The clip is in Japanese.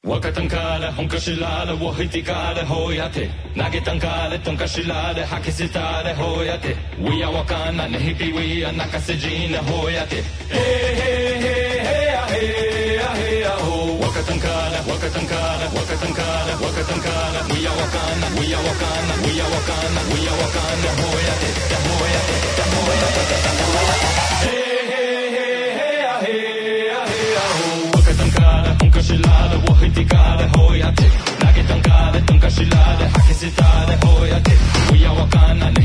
若たんかれ本かしられをひてかれほやて投げたんかれとんかしられ吐き捨てたれほやて We are わかんなねひぴ We are 泣かせじなほやて Hey hey hey hey ya hey ya hey ya ho 若たんかれ若たんかれ若たんかれ若たんかれ We are わかんな We are わかんな We are わかんな We are わかんなほやてだほやてだほやてだほやて Hey hey hey hey ya hey ya hey ya ho 若たんかれ本かしられをひてかれほやて投げたんかれとんかしられ吐き捨てたれほやて We are わかんな